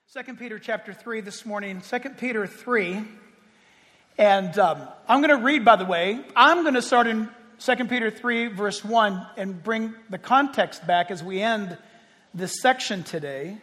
2 Peter chapter 3 this morning, 2 Peter 3. And I'm going to read, by the way. I'm going to start in 2 Peter 3, verse 1, and bring the context back as we end this section today.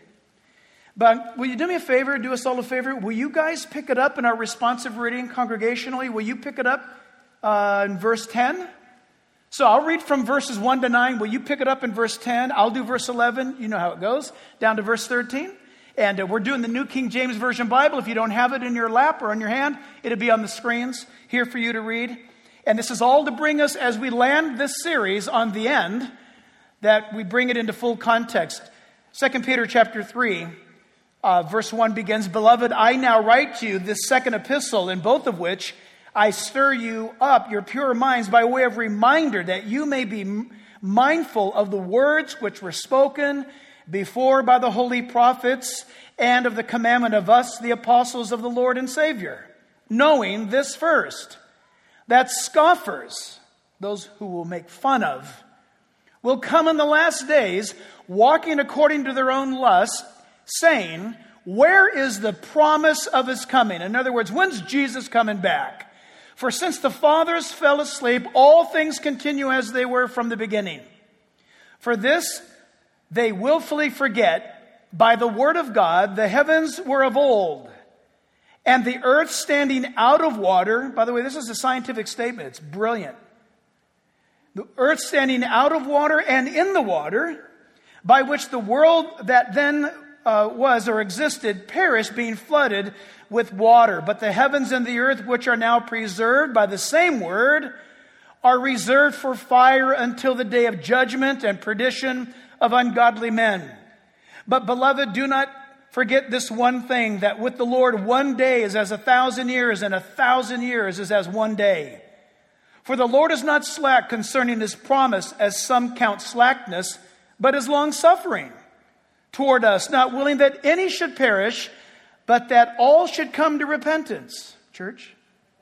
But will you do me a favor, do us all a favor? Will you guys pick it up in our responsive reading congregationally? Will you pick it up in verse 10? So I'll read from verses 1 to 9. Will you pick it up in verse 10? I'll do verse 11. You know how it goes. Down to verse 13. And we're doing the New King James Version Bible. If you don't have it in your lap or on your hand, it'll be on the screens here for you to read. And this is all to bring us, as we land this series on the end, that we bring it into full context. 2 Peter chapter 3, verse 1 begins, "Beloved, I now write to you this second epistle, in both of which I stir you up your pure minds by way of reminder that you may be mindful of the words which were spoken before by the holy prophets, and of the commandment of us, the apostles of the Lord and Savior, knowing this first, that scoffers, those who will make fun of, will come in the last days, walking according to their own lust, saying, 'Where is the promise of his coming?'" In other words, when's Jesus coming back? "For since the fathers fell asleep, all things continue as they were from the beginning. For this they willfully forget, by the word of God, the heavens were of old, and the earth standing out of water." By the way, this is a scientific statement. It's brilliant. "The earth standing out of water and in the water, by which the world that then was or existed perished, being flooded with water. But the heavens and the earth, which are now preserved by the same word, are reserved for fire until the day of judgment and perdition of ungodly men. But, beloved, do not forget this one thing, that with the Lord 1 day is as 1,000 years, and 1,000 years is as 1 day. For the Lord is not slack concerning his promise, as some count slackness, but is long-suffering toward us, not willing that any should perish, but that all should come to repentance." Church?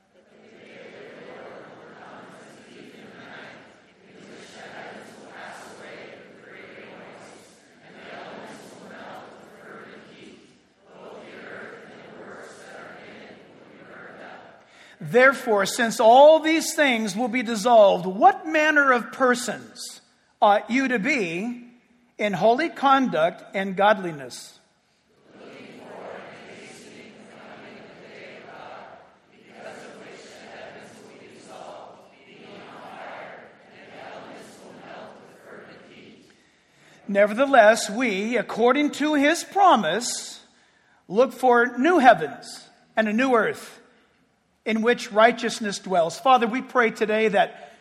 "Therefore, since all these things will be dissolved, what manner of persons ought you to be in holy conduct and godliness? Looking forward and hastening the coming of the day of God, because of which the heavens will be dissolved, being on fire, and the elements will melt with fervent heat. Nevertheless, we, according to his promise, look for new heavens and a new earth, in which righteousness dwells." Father, we pray today that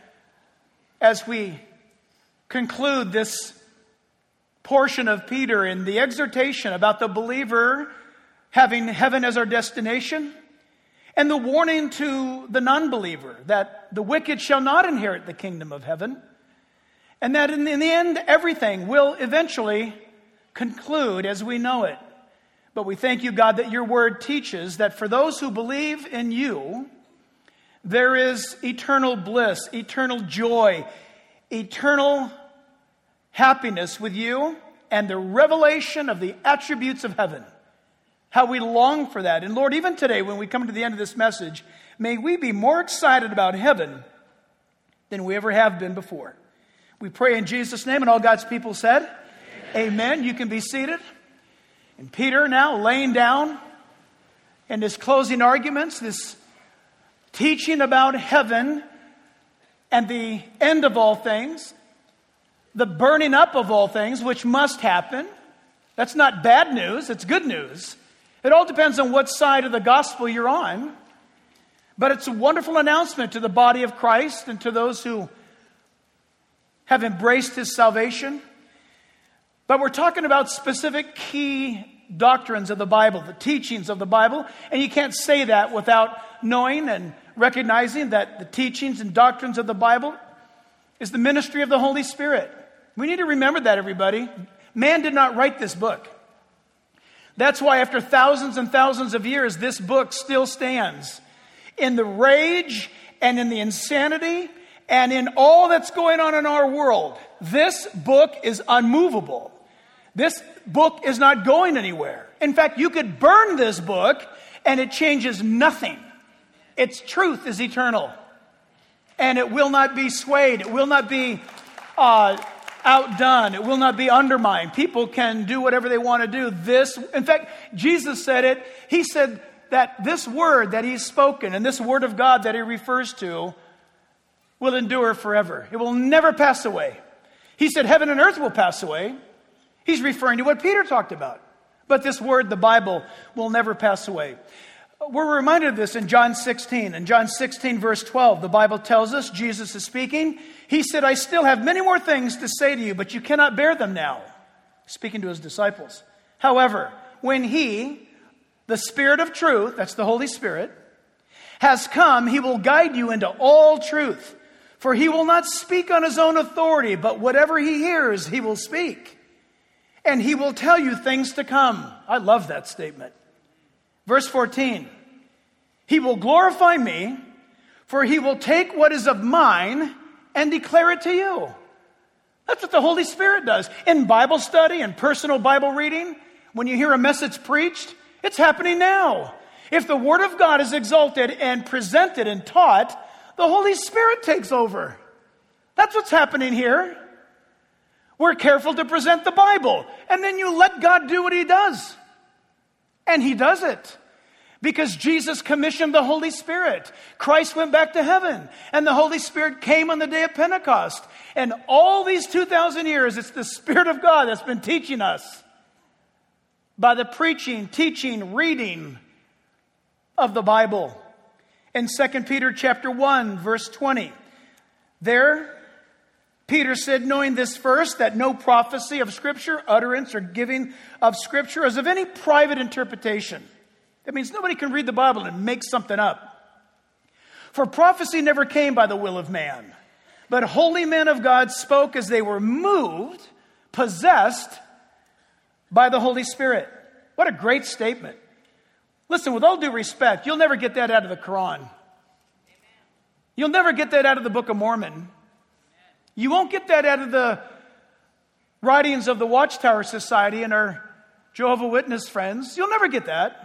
as we conclude this portion of Peter in the exhortation about the believer having heaven as our destination, and the warning to the non-believer that the wicked shall not inherit the kingdom of heaven, and that in the end everything will eventually conclude as we know it. But we thank you, God, that your word teaches that for those who believe in you, there is eternal bliss, eternal joy, eternal happiness with you, and the revelation of the attributes of heaven. How we long for that. And Lord, even today when we come to the end of this message, may we be more excited about heaven than we ever have been before. We pray in Jesus' name, and all God's people said, Amen. You can be seated. And Peter now laying down in his closing arguments, this teaching about heaven and the end of all things, the burning up of all things, which must happen. That's not bad news, it's good news. It all depends on what side of the gospel you're on. But it's a wonderful announcement to the body of Christ and to those who have embraced his salvation. But we're talking about specific key doctrines of the Bible, the teachings of the Bible. And you can't say that without knowing and recognizing that the teachings and doctrines of the Bible is the ministry of the Holy Spirit. We need to remember that, everybody. Man did not write this book. That's why after thousands and thousands of years, this book still stands. In the rage and in the insanity and in all that's going on in our world, this book is unmovable. This book is not going anywhere. In fact, you could burn this book and it changes nothing. Its truth is eternal. And it will not be swayed. It will not be outdone. It will not be undermined. People can do whatever they want to do. In fact, Jesus said it. He said that this word that he's spoken and this word of God that he refers to will endure forever. It will never pass away. He said heaven and earth will pass away. He's referring to what Peter talked about. But this word, the Bible, will never pass away. We're reminded of this in John 16. In John 16, verse 12, the Bible tells us, Jesus is speaking. He said, I still have many more things to say to you, but you cannot bear them now. Speaking to his disciples. However, when he, the Spirit of truth, that's the Holy Spirit, has come, he will guide you into all truth. For he will not speak on his own authority, but whatever he hears, he will speak. And he will tell you things to come. I love that statement. Verse 14, he will glorify me, for he will take what is of mine and declare it to you. That's what the Holy Spirit does. In Bible study and personal Bible reading, when you hear a message preached, it's happening now. If the Word of God is exalted and presented and taught, the Holy Spirit takes over. That's what's happening here. We're careful to present the Bible, and then you let God do what he does. And he does it. Because Jesus commissioned the Holy Spirit. Christ went back to heaven. And the Holy Spirit came on the day of Pentecost. And all these 2,000 years, it's the Spirit of God that's been teaching us. By the preaching, teaching, reading of the Bible. In 2 Peter chapter 1, verse 20. There, Peter said, knowing this first, that no prophecy of Scripture, utterance, or giving of Scripture is of any private interpretation. That means nobody can read the Bible and make something up. For prophecy never came by the will of man, but holy men of God spoke as they were moved, possessed by the Holy Spirit. What a great statement. Listen, with all due respect, you'll never get that out of the Quran. You'll never get that out of the Book of Mormon. You won't get that out of the writings of the Watchtower Society and our Jehovah's Witness friends. You'll never get that.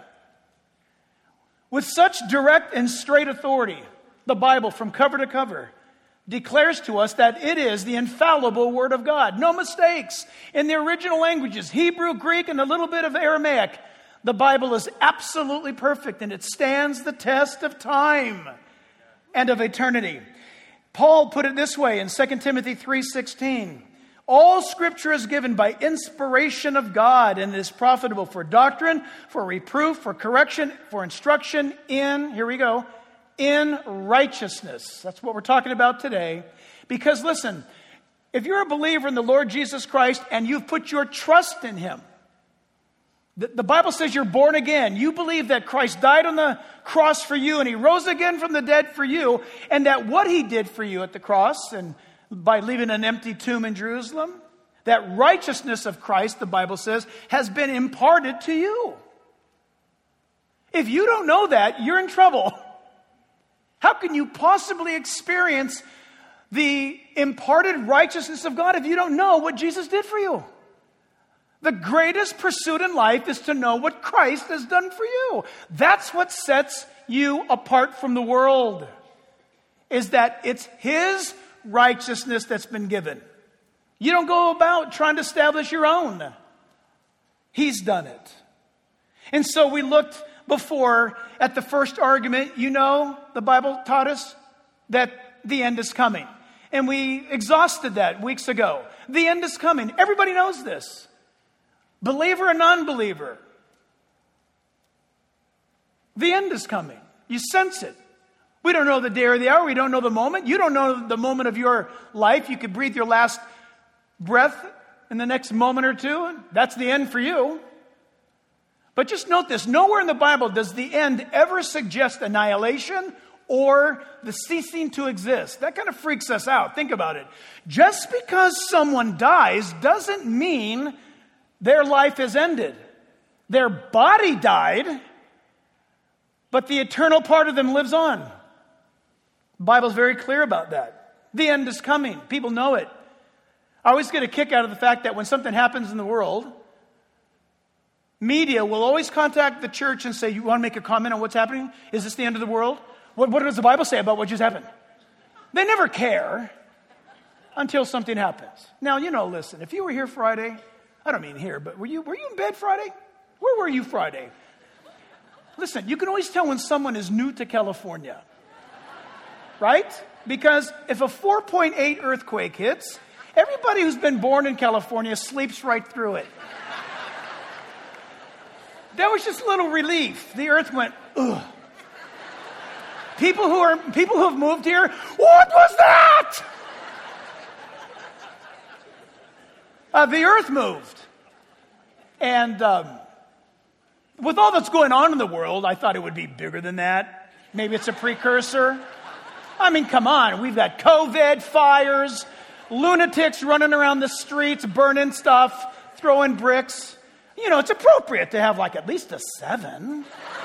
With such direct and straight authority, the Bible from cover to cover declares to us that it is the infallible Word of God. No mistakes. In the original languages, Hebrew, Greek, and a little bit of Aramaic, the Bible is absolutely perfect and it stands the test of time and of eternity. Paul put it this way in 2 Timothy 3:16. All Scripture is given by inspiration of God and is profitable for doctrine, for reproof, for correction, for instruction in, here we go, in righteousness. That's what we're talking about today. Because listen, if you're a believer in the Lord Jesus Christ and you've put your trust in him, the Bible says you're born again. You believe that Christ died on the cross for you and he rose again from the dead for you, and that what he did for you at the cross and by leaving an empty tomb in Jerusalem, that righteousness of Christ, the Bible says, has been imparted to you. If you don't know that, you're in trouble. How can you possibly experience the imparted righteousness of God if you don't know what Jesus did for you? The greatest pursuit in life is to know what Christ has done for you. That's what sets you apart from the world, is that it's his righteousness that's been given. You don't go about trying to establish your own. He's done it. And so we looked before at the first argument. You know, the Bible taught us that the end is coming. And we exhausted that weeks ago. The end is coming. Everybody knows this. Believer and non-believer. The end is coming. You sense it. We don't know the day or the hour. We don't know the moment. You don't know the moment of your life. You could breathe your last breath in the next moment or two. And that's the end for you. But just note this. Nowhere in the Bible does the end ever suggest annihilation or the ceasing to exist. That kind of freaks us out. Think about it. Just because someone dies doesn't mean their life has ended. Their body died, but the eternal part of them lives on. The Bible's very clear about that. The end is coming. People know it. I always get a kick out of the fact that when something happens in the world, Media will always contact the church and say, you want to make a comment on what's happening? Is this the end of the world? What does the Bible say about what just happened? They never care until something happens. Now, listen, if you were here Friday, I don't mean here, but were you in bed Friday? Where were you Friday? Listen, you can always tell when someone is new to California, right? Because if a 4.8 earthquake hits, everybody who's been born in California sleeps right through it. That was just a little relief. The earth went, ugh. People who have moved here, what was that? The earth moved. And with all that's going on in the world, I thought it would be bigger than that. Maybe it's a precursor. I mean, come on. We've got COVID, fires, lunatics running around the streets, burning stuff, throwing bricks. It's appropriate to have at least a 7.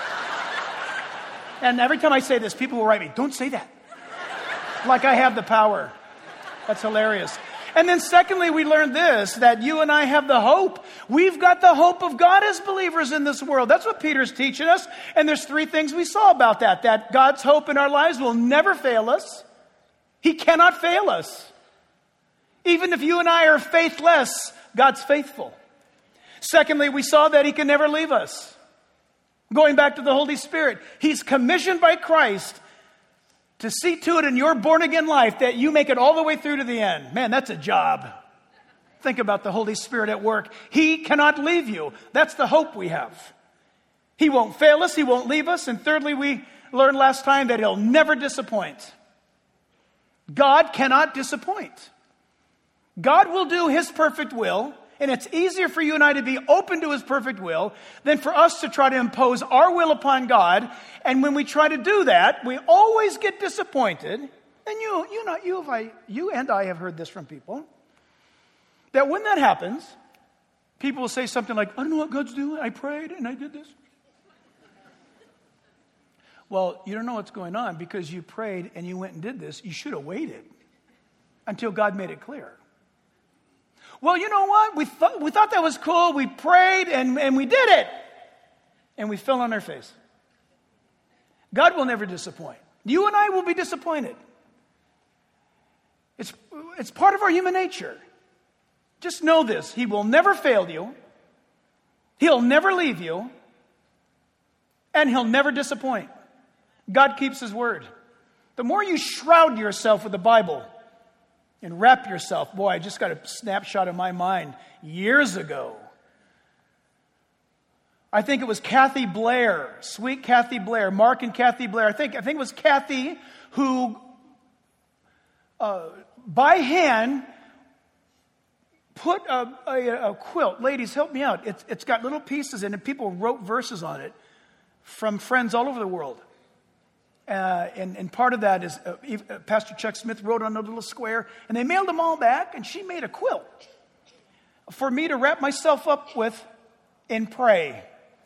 And every time I say this, people will write me, don't say that. Like I have the power. That's hilarious. And then secondly, we learned this, that you and I have the hope. We've got the hope of God as believers in this world. That's what Peter's teaching us. And there's 3 things we saw about that God's hope in our lives will never fail us. He cannot fail us. Even if you and I are faithless, God's faithful. Secondly, we saw that He can never leave us. Going back to the Holy Spirit, He's commissioned by Christ to see to it in your born-again life that you make it all the way through to the end. Man, that's a job. Think about the Holy Spirit at work. He cannot leave you. That's the hope we have. He won't fail us. He won't leave us. And thirdly, we learned last time that He'll never disappoint. God cannot disappoint. God will do His perfect will. And it's easier for you and I to be open to His perfect will than for us to try to impose our will upon God. And when we try to do that, we always get disappointed. And you and I have heard this from people. That when that happens, people will say something like, I don't know what God's doing. I prayed and I did this. Well, you don't know what's going on because you prayed and you went and did this. You should have waited until God made it clear. Well, you know what? We thought that was cool. We prayed and we did it. And we fell on our face. God will never disappoint. You and I will be disappointed. It's part of our human nature. Just know this. He will never fail you. He'll never leave you. And He'll never disappoint. God keeps His word. The more you shroud yourself with the Bible, and wrap yourself. Boy, I just got a snapshot of my mind years ago. I think it was Kathy Blair, sweet Kathy Blair, Mark and Kathy Blair. I think it was Kathy who, by hand, put a quilt. Ladies, help me out. It's got little pieces in it. People wrote verses on it from friends all over the world. And part of that is Pastor Chuck Smith wrote on a little square, and they mailed them all back, and she made a quilt for me to wrap myself up with and pray.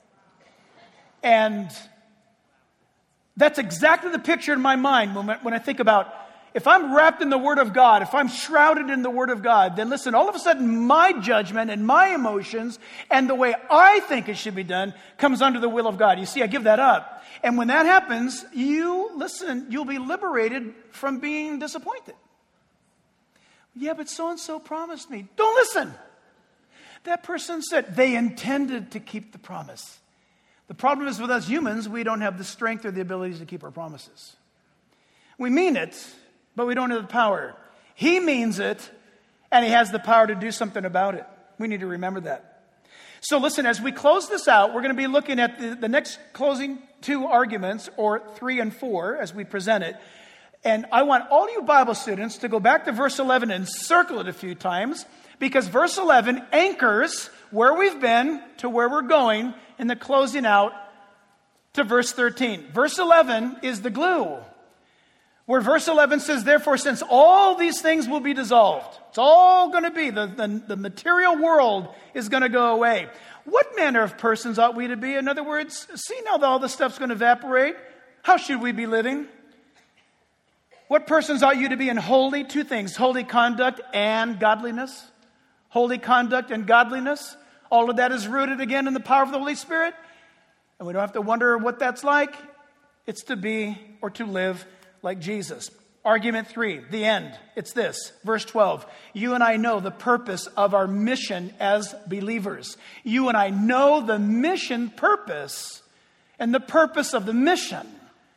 And that's exactly the picture in my mind when I think about if I'm wrapped in the Word of God, if I'm shrouded in the Word of God, then listen, all of a sudden my judgment and my emotions and the way I think it should be done comes under the will of God. You see, I give that up. And when that happens, you'll be liberated from being disappointed. Yeah, but so-and-so promised me. Don't listen. That person said they intended to keep the promise. The problem is with us humans, we don't have the strength or the ability to keep our promises. We mean it, but we don't have the power. He means it, and He has the power to do something about it. We need to remember that. So listen, as we close this out, we're going to be looking at the next closing 2 arguments, or 3 and 4, as we present it. And I want all you Bible students to go back to verse 11 and circle it a few times, because verse 11 anchors where we've been to where we're going in the closing out to verse 13. Verse 11 is the glue. Where verse 11 says, therefore, since all these things will be dissolved, it's all going to be, the material world is going to go away. What manner of persons ought we to be? In other words, see now that all this stuff's going to evaporate, how should we be living? What persons ought you to be in holy? 2 things, holy conduct and godliness. Holy conduct and godliness. All of that is rooted again in the power of the Holy Spirit. And we don't have to wonder what that's like. It's to be or to live like Jesus. Argument 3, the end. It's this, verse 12. You and I know the purpose of our mission as believers. You and I know the mission purpose and the purpose of the mission.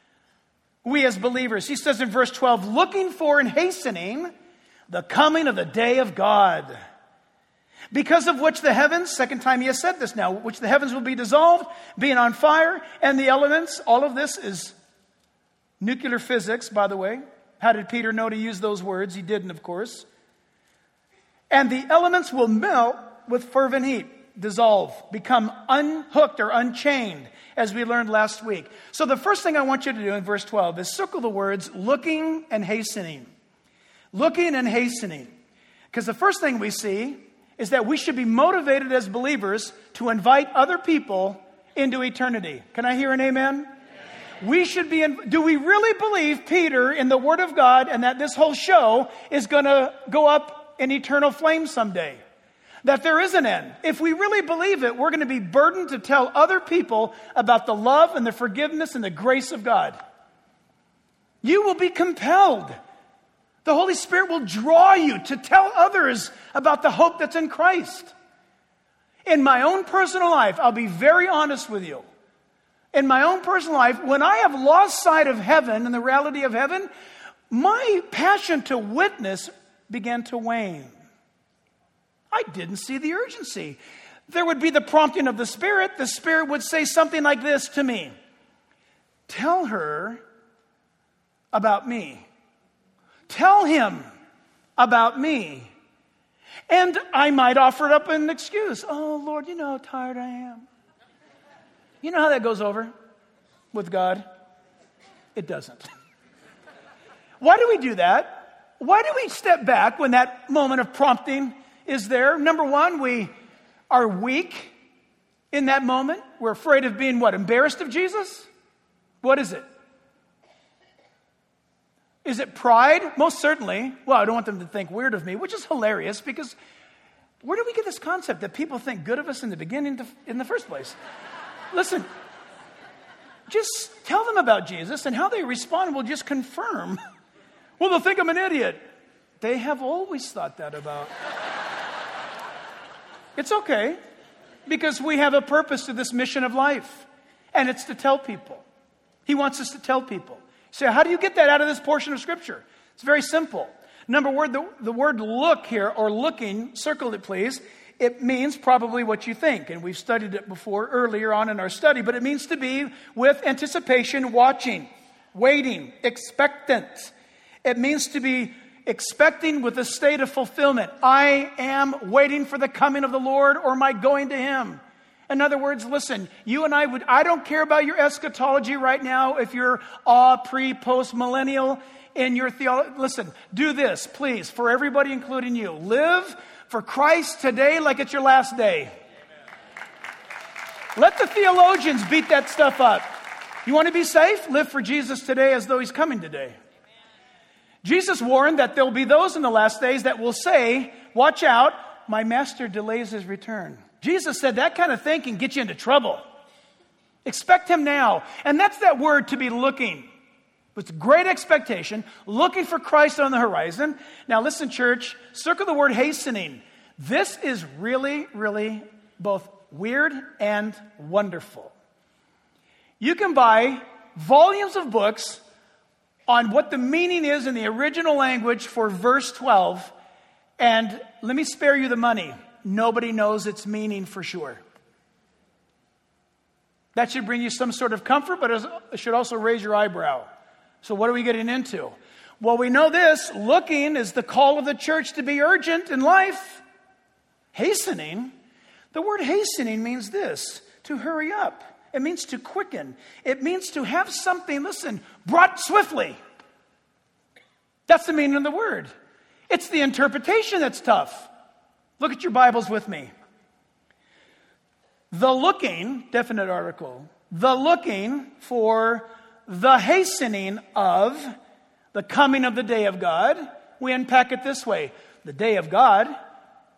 We as believers, he says in verse 12, looking for and hastening the coming of the day of God. Because of which the heavens, second time he has said this now, which the heavens will be dissolved, being on fire, and the elements, all of this is nuclear physics, by the way. How did Peter know to use those words? He didn't, of course. And the elements will melt with fervent heat, dissolve, become unhooked or unchained, as we learned last week. So the first thing I want you to do in verse 12 is circle the words looking and hastening. Looking and hastening. Because the first thing we see is that we should be motivated as believers to invite other people into eternity. Can I hear an amen? We should be, do we really believe, Peter, in the Word of God and that this whole show is going to go up in eternal flames someday? That there is an end. If we really believe it, we're going to be burdened to tell other people about the love and the forgiveness and the grace of God. You will be compelled. The Holy Spirit will draw you to tell others about the hope that's in Christ. In my own personal life, I'll be very honest with you. In my own personal life, when I have lost sight of heaven and the reality of heaven, my passion to witness began to wane. I didn't see the urgency. There would be the prompting of the Spirit. The Spirit would say something like this to me. Tell her about me. Tell him about me. And I might offer up an excuse. Oh, Lord, you know how tired I am. You know how that goes over with God? It doesn't. Why do we do that? Why do we step back when that moment of prompting is there? Number one, we are weak in that moment. We're afraid of being what? Embarrassed of Jesus? What is it? Is it pride? Most certainly. Well, I don't want them to think weird of me, which is hilarious because where do we get this concept that people think good of us in the beginning in the first place? Listen, just tell them about Jesus and how they respond will just confirm. Well, they'll think I'm an idiot. They have always thought that about. It's okay because we have a purpose to this mission of life and it's to tell people. He wants us to tell people. So how do you get that out of this portion of Scripture? It's very simple. Number one, the word look here, or looking, circle it please. It means probably what you think. And we've studied it before earlier on in our study. But it means to be with anticipation, watching, waiting, expectant. It means to be expecting with a state of fulfillment. I am waiting for the coming of the Lord or my going to Him. In other words, listen, you and I don't care about your eschatology right now if you're pre, post millennial in your theology. Listen, do this, please, for everybody, including you. Live for Christ today like it's your last day. Amen. Let the theologians beat that stuff up. You want to be safe? Live for Jesus today as though He's coming today. Amen. Jesus warned that there will be those in the last days that will say, watch out, my master delays his return. Jesus said that kind of thing can get you into trouble. Expect Him now. And that's that word to be looking. With great expectation, looking for Christ on the horizon. Now listen, church, circle the word hastening. This is really, really both weird and wonderful. You can buy volumes of books on what the meaning is in the original language for verse 12. And let me spare you the money. Nobody knows its meaning for sure. That should bring you some sort of comfort, but it should also raise your eyebrow. So what are we getting into? Well, we know this. Looking is the call of the church to be urgent in life. Hastening, the word hastening means this, to hurry up. It means to quicken. It means to have something, listen, brought swiftly. That's the meaning of the word. It's the interpretation that's tough. Look at your Bibles with me. The looking, definite article, the looking for the hastening of the coming of the day of God. We unpack it this way. The day of God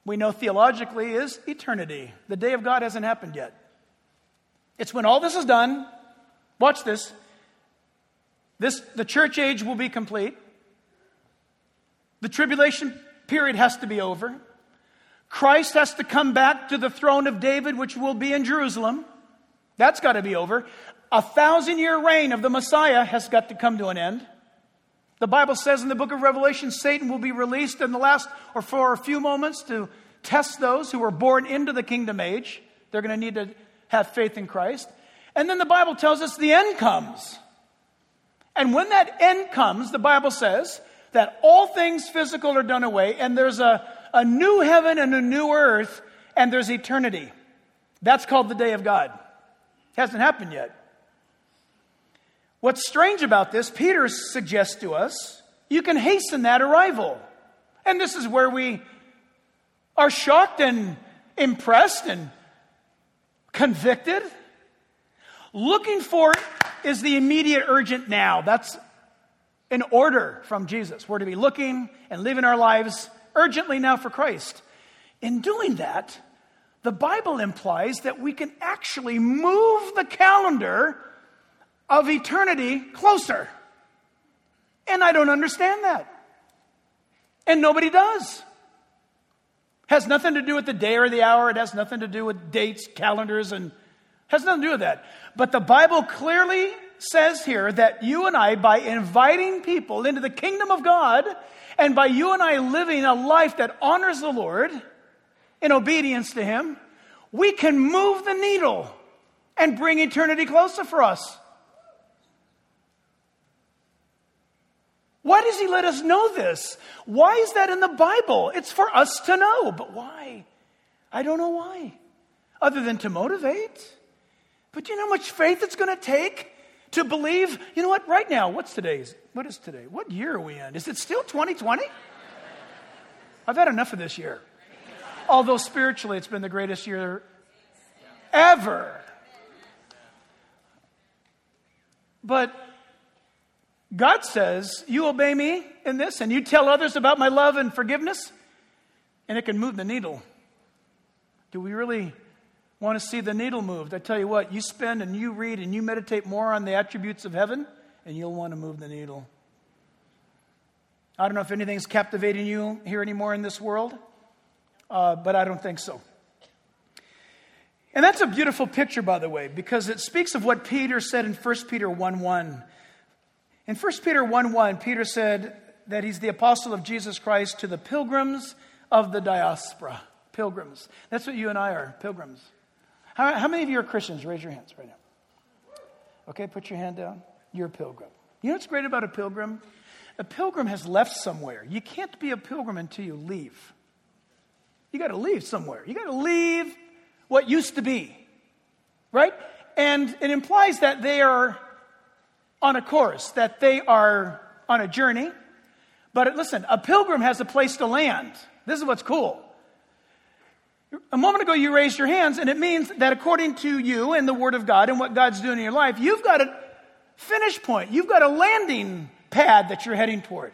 we know theologically is eternity. The day of God hasn't happened yet. It's when all this is done. Watch this. The church age will be complete. The tribulation period has to be over. Christ has to come back to the throne of David, which will be in Jerusalem. That's got to be over. 1,000-year reign of the Messiah has got to come to an end. The Bible says in the book of Revelation, Satan will be released in the last, or for a few moments, to test those who are born into the kingdom age. They're going to need to have faith in Christ. And then the Bible tells us the end comes. And when that end comes, the Bible says that all things physical are done away, and there's a new heaven and a new earth, and there's eternity. That's called the day of God. It hasn't happened yet. What's strange about this, Peter suggests to us, you can hasten that arrival. And this is where we are shocked and impressed and convicted. Looking for is the immediate urgent now. That's an order from Jesus. We're to be looking and living our lives urgently now for Christ. In doing that, the Bible implies that we can actually move the calendar of eternity closer. And I don't understand that. And nobody does. Has nothing to do with the day or the hour. It has nothing to do with dates, calendars, and has nothing to do with that. But the Bible clearly says here that you and I, by inviting people into the kingdom of God, and by you and I living a life that honors the Lord in obedience to Him, we can move the needle and bring eternity closer for us. Why does He let us know this? Why is that in the Bible? It's for us to know. But why? I don't know why. Other than to motivate. But do you know how much faith it's going to take to believe, you know what, right now, what is today? What year are we in? Is it still 2020? I've had enough of this year. Although spiritually it's been the greatest year ever. But God says, you obey me in this, and you tell others about my love and forgiveness, and it can move the needle. Do we really want to see the needle moved? I tell you what, you spend and you read and you meditate more on the attributes of heaven, and you'll want to move the needle. I don't know if anything's captivating you here anymore in this world, but I don't think so. And that's a beautiful picture, by the way, because it speaks of what Peter said in 1 Peter 1:1. In 1 Peter 1:1, Peter said that he's the apostle of Jesus Christ to the pilgrims of the diaspora. Pilgrims. That's what you and I are, pilgrims. How many of you are Christians? Raise your hands right now. Okay, put your hand down. You're a pilgrim. You know what's great about a pilgrim? A pilgrim has left somewhere. You can't be a pilgrim until you leave. You got to leave somewhere. You got to leave what used to be. Right? And it implies that they are on a course, that they are on a journey. But listen, a pilgrim has a place to land. This is what's cool. A moment ago you raised your hands, and it means that according to you and the Word of God and what God's doing in your life, you've got a finish point. You've got a landing pad that you're heading toward.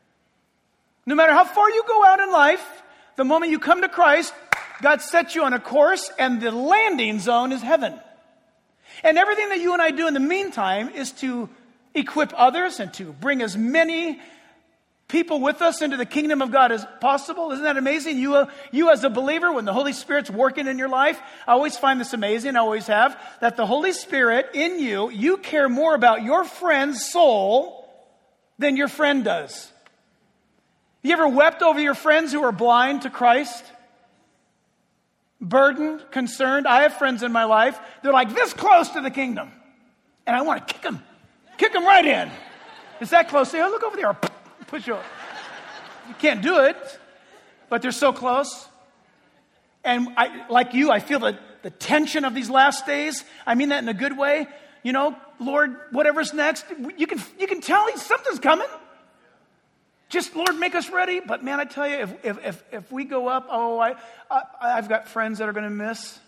No matter how far you go out in life, the moment you come to Christ, God sets you on a course, and the landing zone is heaven. And everything that you and I do in the meantime is to equip others and to bring as many people with us into the kingdom of God as possible. Isn't that amazing? You as a believer, when the Holy Spirit's working in your life, I always find this amazing, I always have, that the Holy Spirit in you, you care more about your friend's soul than your friend does. You ever wept over your friends who are blind to Christ? Burdened, concerned. I have friends in my life, they're like this close to the kingdom. And I want to kick them right in. It's that close. Say, oh, look over there. Push you. You can't do it, but they're so close. And I feel the tension of these last days. I mean that in a good way. You know, Lord, whatever's next, you can tell something's coming. Just, Lord, make us ready. But man, I tell you, if we go up, I've got friends that are going to miss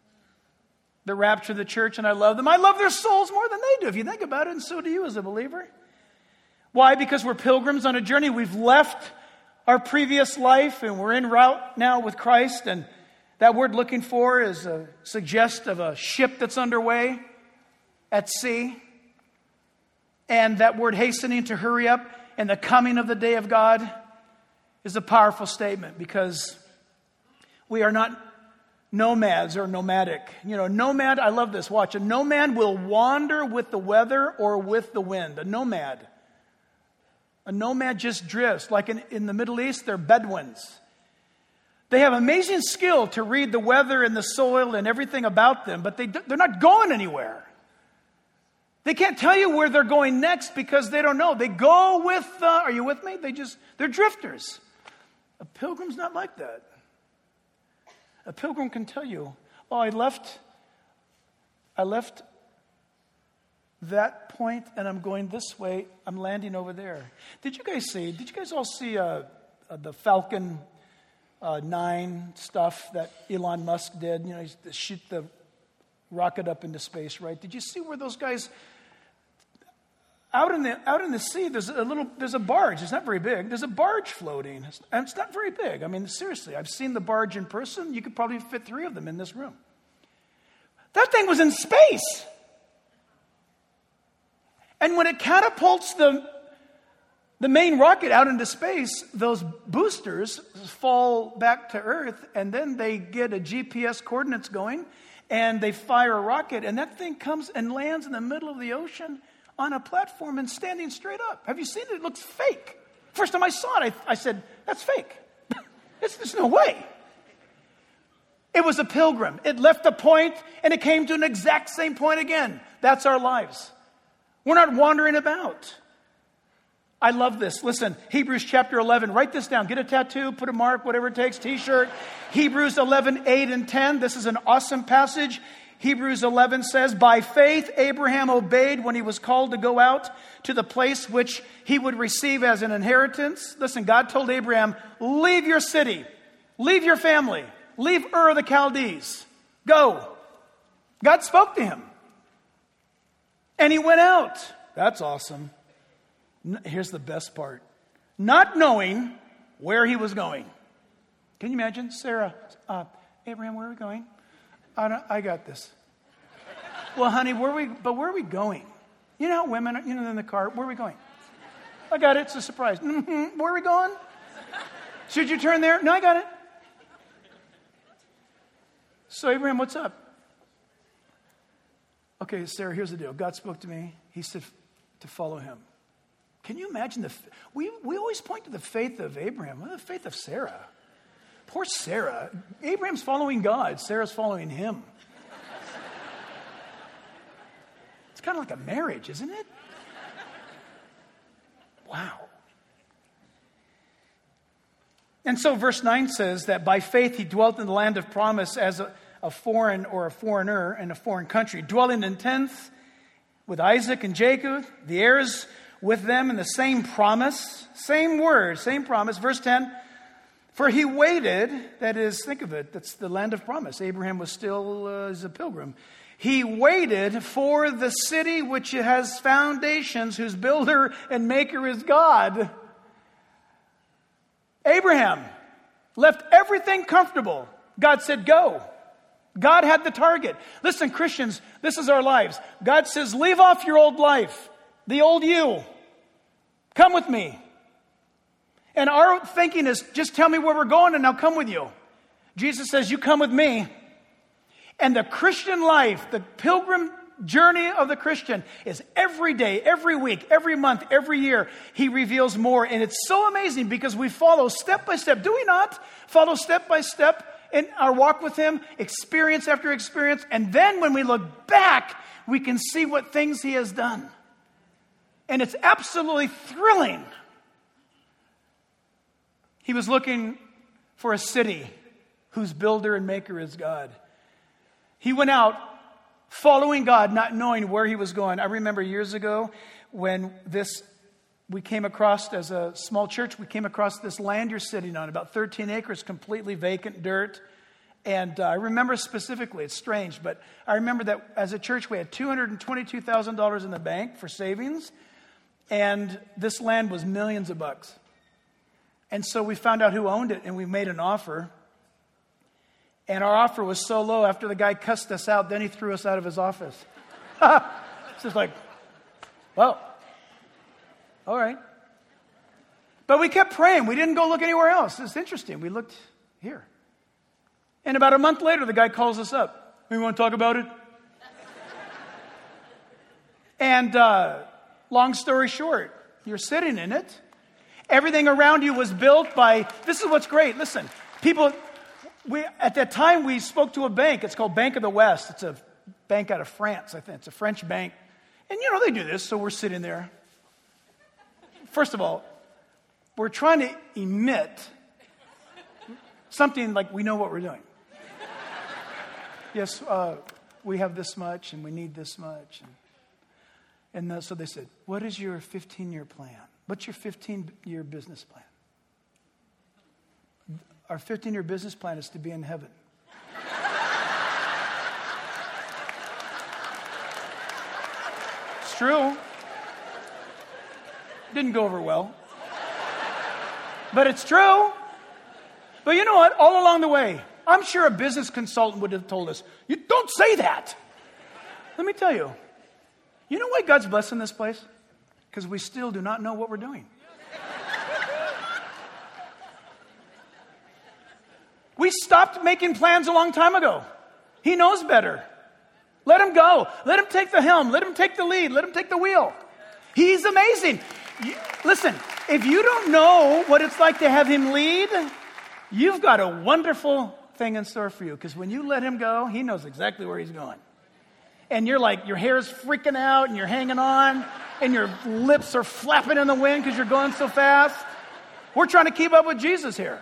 the rapture of the church, and I love them. I love their souls more than they do, if you think about it, and so do you as a believer. Why? Because we're pilgrims on a journey. We've left our previous life, and we're en route now with Christ. And that word looking for is a suggest of a ship that's underway at sea. And that word hastening, to hurry up, and the coming of the day of God is a powerful statement, because we are not nomads or nomadic. Nomad, I love this. Watch. A nomad will wander with the weather or with the wind. A nomad just drifts. Like in the Middle East, they're Bedouins. They have amazing skill to read the weather and the soil and everything about them, but they're not going anywhere. They can't tell you where they're going next because they don't know. They go with, are you with me? They're drifters. A pilgrim's not like that. A pilgrim can tell you, I left that point and I'm going this way. I'm landing over there. Did you guys all see the Falcon 9 stuff that Elon Musk did? To shoot the rocket up into space, right? Did you see where those guys out in the sea? There's a barge. It's not very big. There's a barge floating, and it's not very big. I mean, seriously, I've seen the barge in person. You could probably fit 3 of them in this room. That thing was in space, and when it catapults the main rocket out into space, those boosters fall back to Earth, and then they get a GPS coordinates going, and they fire a rocket, and that thing comes and lands in the middle of the ocean on a platform and standing straight up. Have you seen it? It looks fake. First time I saw it, I said, that's fake. There's no way. It was a pilgrim. It left a point, and it came to an exact same point again. That's our lives. We're not wandering about. I love this. Listen, Hebrews chapter 11. Write this down. Get a tattoo, put a mark, whatever it takes, T-shirt. Hebrews 11, 8 and 10. This is an awesome passage. Hebrews 11 says, by faith Abraham obeyed when he was called to go out to the place which he would receive as an inheritance. Listen, God told Abraham, leave your city, leave your family, leave Ur of the Chaldees. Go. God spoke to him. And he went out. That's awesome. Here's the best part. Not knowing where he was going. Can you imagine? Sarah, Abraham, where are we going? I got this. Well, honey, where are we going? You know, women, in the car, where are we going? I got it. It's a surprise. Mm-hmm. Where are we going? Should you turn there? No, I got it. So, Abraham, what's up? Okay, Sarah, here's the deal. God spoke to me. He said to follow him. Can you imagine we always point to the faith of Abraham. What the faith of Sarah? Poor Sarah. Abraham's following God. Sarah's following him. It's kind of like a marriage, isn't it? Wow. And so verse 9 says that by faith he dwelt in the land of promise as a foreign or a foreigner in a foreign country, dwelling in tents with Isaac and Jacob, the heirs with them in the same promise, same word, same promise. Verse 10, for he waited, that is, think of it, that's the land of promise. Abraham was still as a pilgrim. He waited for the city which has foundations, whose builder and maker is God. Abraham left everything comfortable. God said, go. God had the target. Listen, Christians, this is our lives. God says, leave off your old life, the old you. Come with me. And our thinking is, just tell me where we're going and I'll come with you. Jesus says, you come with me. And the Christian life, the pilgrim journey of the Christian is every day, every week, every month, every year, he reveals more. And it's so amazing because we follow step by step. Do we not follow step by step in our walk with him, experience after experience? And then when we look back, we can see what things he has done. And it's absolutely thrilling. He was looking for a city whose builder and maker is God. He went out following God, not knowing where he was going. I remember years ago when we came across, as a small church, we came across this land you're sitting on, about 13 acres, completely vacant dirt. And I remember specifically, it's strange, but I remember that as a church we had $222,000 in the bank for savings, and this land was millions of bucks. And so we found out who owned it, and we made an offer. And our offer was so low, after the guy cussed us out, then he threw us out of his office. It's just like, well, all right. But we kept praying. We didn't go look anywhere else. It's interesting. We looked here. And about a month later, the guy calls us up. We want to talk about it? And long story short, you're sitting in it. Everything around you was built by, this is what's great. Listen, people, at that time we spoke to a bank. It's called Bank of the West. It's a bank out of France, I think. It's a French bank. And they do this, so we're sitting there. First of all, we're trying to emit something like we know what we're doing. Yes, we have this much and we need this much. And so they said, what is your 15-year plan? What's your 15-year business plan? Our 15-year business plan is to be in heaven. It's true. Didn't go over well. But it's true. But you know what? All along the way, I'm sure a business consultant would have told us, you don't say that. Let me tell you. You know why God's blessing this place? Because we still do not know what we're doing. We stopped making plans a long time ago. He knows better. Let him go. Let him take the helm. Let him take the lead. Let him take the wheel. He's amazing. Listen, if you don't know what it's like to have him lead, you've got a wonderful thing in store for you. Because when you let him go, he knows exactly where he's going. And you're like, your hair's freaking out and you're hanging on and your lips are flapping in the wind because you're going so fast. We're trying to keep up with Jesus here.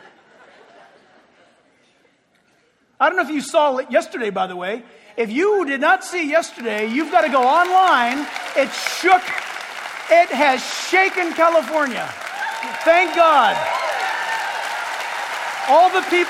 I don't know if you saw it yesterday, by the way. If you did not see yesterday, you've got to go online. It has shaken California. Thank God. All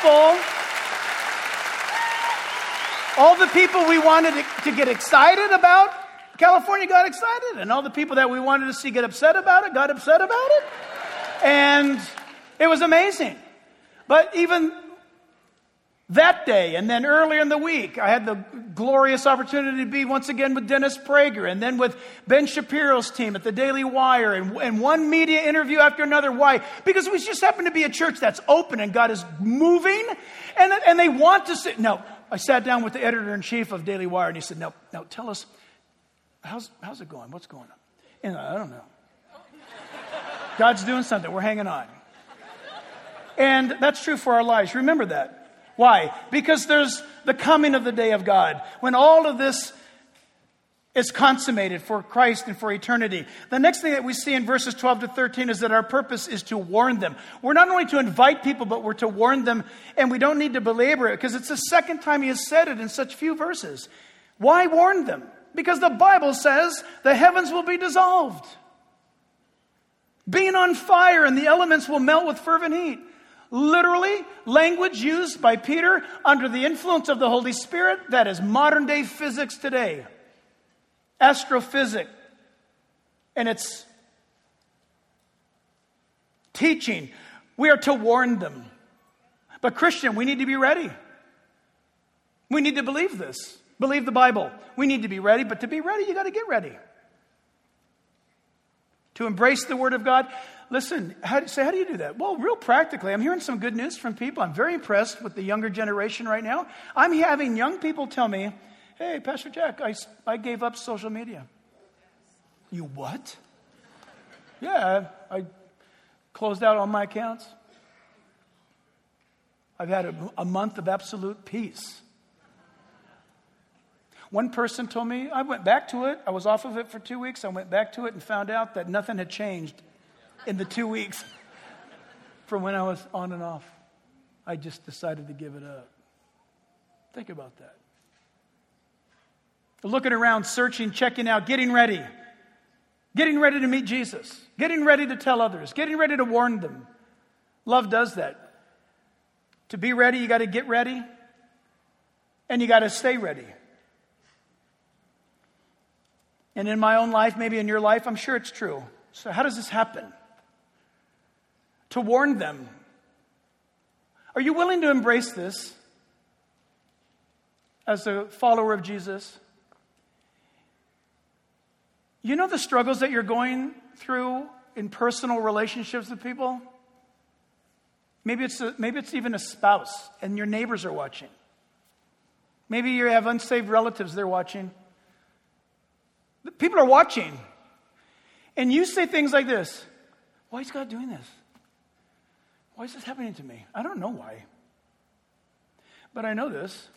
the people we wanted to get excited about, California got excited. And all the people that we wanted to see get upset about it, got upset about it. And it was amazing. But even that day, and then earlier in the week, I had the glorious opportunity to be once again with Dennis Prager, and then with Ben Shapiro's team at the Daily Wire, and one media interview after another. Why? Because we just happen to be a church that's open, and God is moving, and they want to sit. Now, I sat down with the editor-in-chief of Daily Wire, and he said, "Now, tell us, how's it going? What's going on?" And I don't know. God's doing something. We're hanging on. And that's true for our lives. Remember that. Why? Because there's the coming of the day of God, when all of this is consummated for Christ and for eternity. The next thing that we see in verses 12 to 13 is that our purpose is to warn them. We're not only to invite people, but we're to warn them, and we don't need to belabor it, because it's the second time he has said it in such few verses. Why warn them? Because the Bible says the heavens will be dissolved, being on fire, and the elements will melt with fervent heat. Literally, language used by Peter under the influence of the Holy Spirit, that is modern day physics today. Astrophysics. And it's teaching. We are to warn them. But Christian, we need to be ready. We need to believe this. Believe the Bible. We need to be ready, but to be ready, you got to get ready. To embrace the Word of God. Listen, how do you do that? Well, real practically, I'm hearing some good news from people. I'm very impressed with the younger generation right now. I'm having young people tell me, "Hey, Pastor Jack, I gave up social media." You what? Yeah, I closed out all my accounts. I've had a month of absolute peace. One person told me, I went back to it. I was off of it for 2 weeks. I went back to it and found out that nothing had changed in the 2 weeks from when I was on and off. I just decided to give it up. Think about that. Looking around, searching, checking out, getting ready. Getting ready to meet Jesus. Getting ready to tell others. Getting ready to warn them. Love does that. To be ready, you got to get ready. And you got to stay ready. And in my own life, maybe in your life, I'm sure it's true. So how does this happen? to warn them. Are you willing to embrace this as a follower of Jesus? You know the struggles that you're going through in personal relationships with people? Maybe it's even a spouse and your neighbors are watching. Maybe you have unsaved relatives, they're watching. People are watching. And you say things like this: why is God doing this? Why is this happening to me? I don't know why. But I know this,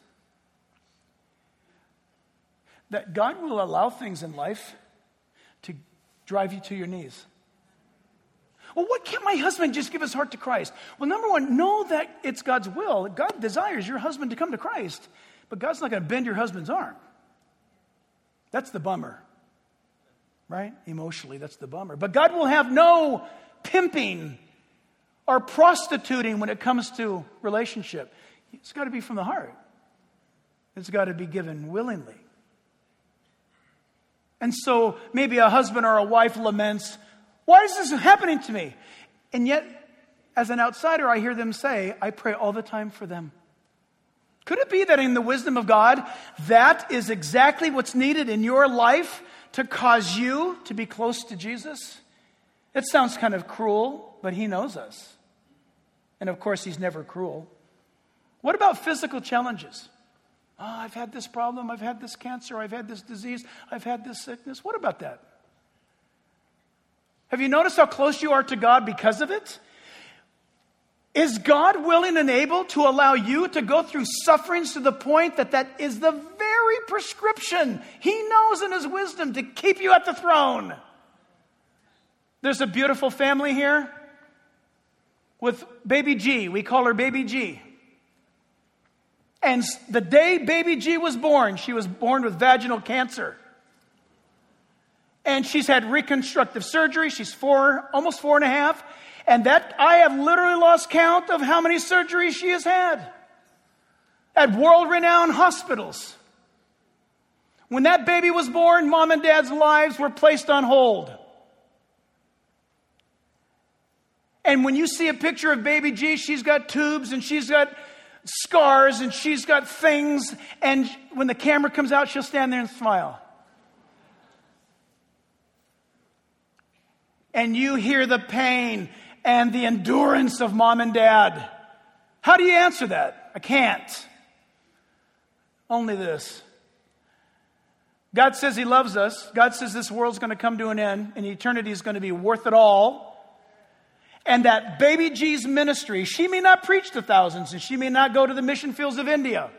that God will allow things in life to drive you to your knees. Well, why can't my husband just give his heart to Christ? Well, number one, know that it's God's will. God desires your husband to come to Christ, but God's not going to bend your husband's arm. That's the bummer, right? Emotionally, that's the bummer. But God will have no pimping or prostituting when it comes to relationship. It's got to be from the heart. It's got to be given willingly. And so maybe a husband or a wife laments, why is this happening to me? And yet, as an outsider, I hear them say, I pray all the time for them. Could it be that in the wisdom of God, that is exactly what's needed in your life to cause you to be close to Jesus? It sounds kind of cruel, but He knows us. And of course, He's never cruel. What about physical challenges? Oh, I've had this problem, I've had this cancer, I've had this disease, I've had this sickness. What about that? Have you noticed how close you are to God because of it? Is God willing and able to allow you to go through sufferings to the point that that is the very prescription He knows in His wisdom to keep you at the throne? There's a beautiful family here with baby G. We call her baby G. And the day baby G was born, she was born with vaginal cancer. And she's had reconstructive surgery. She's almost 4.5. And that, I have literally lost count of how many surgeries she has had at world-renowned hospitals. When that baby was born, Mom and Dad's lives were placed on hold. And when you see a picture of baby G, she's got tubes and she's got scars and she's got things. And when the camera comes out, she'll stand there and smile. And you hear the pain and the endurance of Mom and Dad. How do you answer that? I can't. Only this. God says He loves us. God says this world's going to come to an end and eternity is going to be worth it all. And that baby G's ministry, she may not preach to thousands and she may not go to the mission fields of India.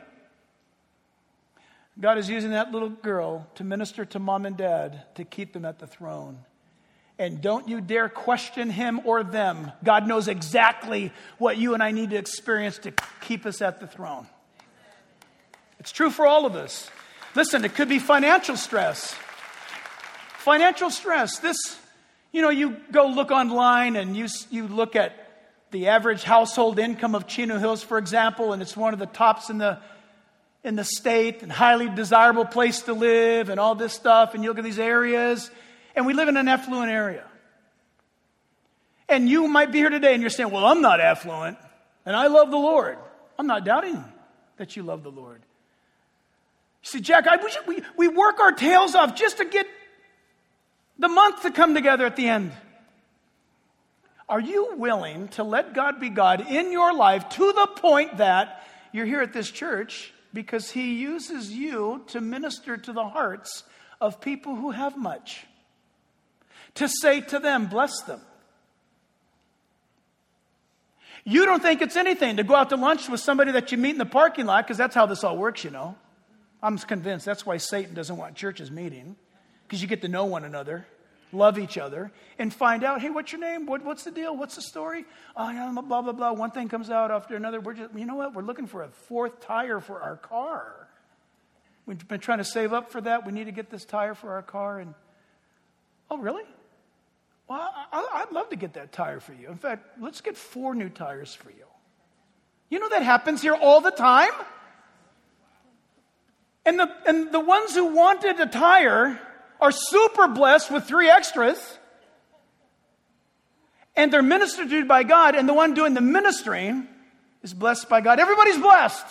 God is using that little girl to minister to Mom and Dad to keep them at the throne. And don't you dare question Him or them. God knows exactly what you and I need to experience to keep us at the throne. It's true for all of us. Listen, it could be financial stress. Financial stress. You go look online and you look at the average household income of Chino Hills, for example, and it's one of the tops in the state and highly desirable place to live and all this stuff. And you look at these areas. And we live in an affluent area. And you might be here today and you're saying, well, I'm not affluent and I love the Lord. I'm not doubting that you love the Lord. You see, Jack, we work our tails off just to get the month to come together at the end. Are you willing to let God be God in your life to the point that you're here at this church because He uses you to minister to the hearts of people who have much? To say to them, bless them. You don't think it's anything to go out to lunch with somebody that you meet in the parking lot, because that's how this all works, you know. I'm convinced that's why Satan doesn't want churches meeting, because you get to know one another, love each other, and find out, hey, what's your name? What's the deal? What's the story? Oh, yeah, blah, blah, blah. One thing comes out after another. You know what? We're looking for a 4th tire for our car. We've been trying to save up for that. We need to get this tire for our car. And oh, really? Well, I'd love to get that tire for you. In fact, let's get 4 new tires for you. You know that happens here all the time? And the ones who wanted a tire are super blessed with 3 extras. and they're ministered to by God, and the one doing the ministering is blessed by God. Everybody's blessed.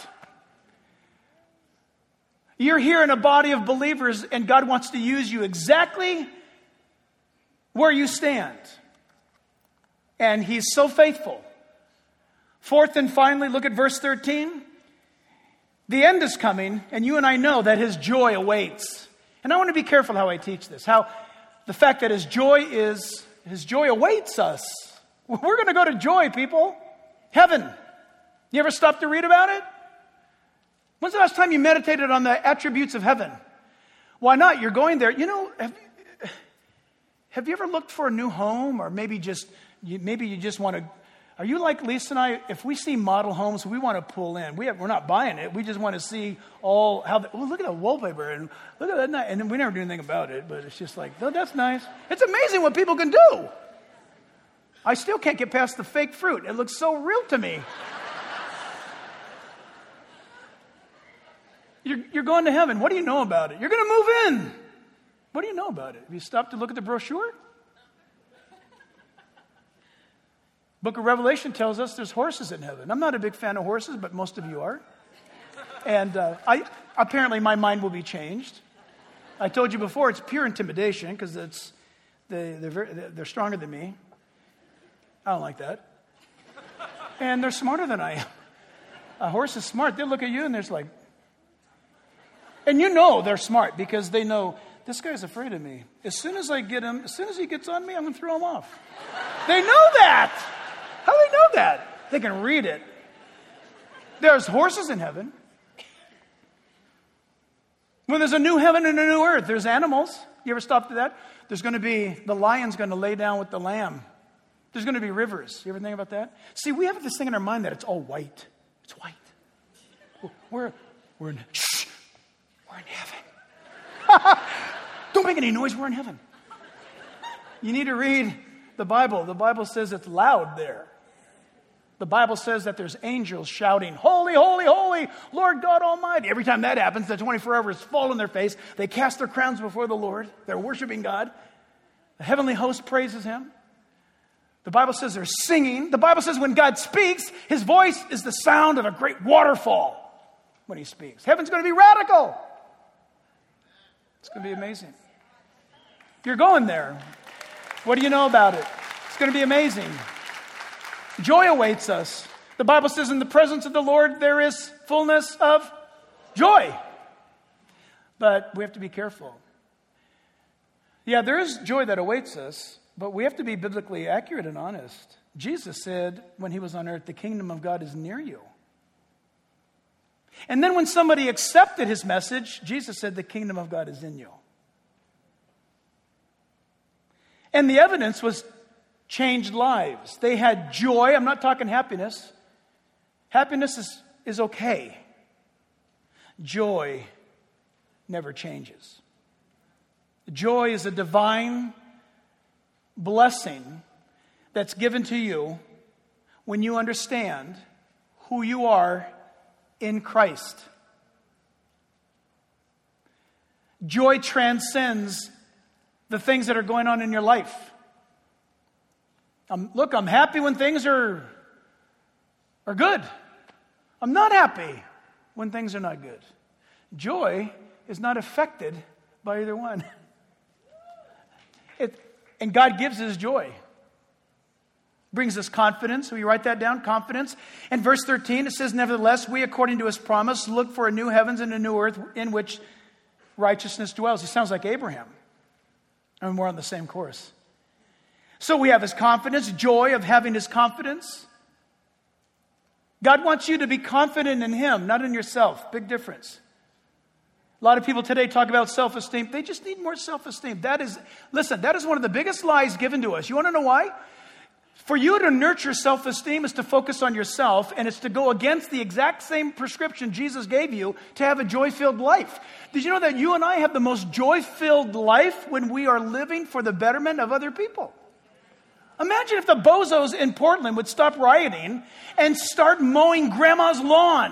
You're here in a body of believers, and God wants to use you exactly where you stand. And He's so faithful. Fourth and finally, look at verse 13. The end is coming, and you and I know that His joy awaits. And I want to be careful how I teach this. How the fact that His joy awaits us. We're going to go to joy, people. Heaven. You ever stop to read about it? When's the last time you meditated on the attributes of heaven? Why not? You're going there. You know, have you ever looked for a new home, or maybe you just want to? Are you like Lisa and I? If we see model homes, we want to pull in. We're not buying it. We just want to see look at the wallpaper and look at that. And we never do anything about it, but it's just like, oh, that's nice. It's amazing what people can do. I still can't get past the fake fruit. It looks so real to me. You're going to heaven. What do you know about it? You're going to move in. What do you know about it? Have you stopped to look at the brochure? Book of Revelation tells us there's horses in heaven. I'm not a big fan of horses, but most of you are. And apparently my mind will be changed. I told you before, it's pure intimidation because they're stronger than me. I don't like that. And they're smarter than I am. A horse is smart. They look at you and they're like, and you know they're smart because they know this guy's afraid of me. As soon as I get him, as soon as he gets on me, I'm going to throw him off. They know that. How do they know that? They can read it. There's horses in heaven. When there's a new heaven and a new earth, there's animals. You ever stop to that? There's going to be, the lion's going to lay down with the lamb. There's going to be rivers. You ever think about that? See, we have this thing in our mind that it's all white. It's white. We're in heaven. Don't make any noise. We're in heaven. You need to read the Bible. The Bible says it's loud there. The Bible says that there's angels shouting, holy, holy, holy, Lord God Almighty. Every time that happens, the 24 hours fall on their face. They cast their crowns before the Lord. They're worshiping God. The heavenly host praises Him. The Bible says they're singing. The Bible says when God speaks, His voice is the sound of a great waterfall when He speaks. Heaven's going to be radical. It's going to be amazing. You're going there. What do you know about it? It's going to be amazing. Joy awaits us. The Bible says in the presence of the Lord there is fullness of joy. But we have to be careful. Yeah, there is joy that awaits us, but we have to be biblically accurate and honest. Jesus said when He was on earth, the kingdom of God is near you. And then when somebody accepted His message, Jesus said the kingdom of God is in you. And the evidence was changed lives. They had joy. I'm not talking happiness. Happiness is okay. Joy never changes. Joy is a divine blessing that's given to you when you understand who you are in Christ. Joy transcends the things that are going on in your life. I'm happy when things are good. I'm not happy when things are not good. Joy is not affected by either one. And God gives His joy. Brings us confidence. Will you write that down? Confidence. And verse 13, it says, nevertheless, we, according to His promise, look for a new heavens and a new earth in which righteousness dwells. He sounds like Abraham. And we're on the same course. So we have His confidence, joy of having His confidence. God wants you to be confident in Him, not in yourself. Big difference. A lot of people today talk about self-esteem. They just need more self-esteem. That is one of the biggest lies given to us. You want to know why? For you to nurture self-esteem is to focus on yourself, and it's to go against the exact same prescription Jesus gave you to have a joy-filled life. Did you know that you and I have the most joy-filled life when we are living for the betterment of other people? Imagine if the bozos in Portland would stop rioting and start mowing grandma's lawn.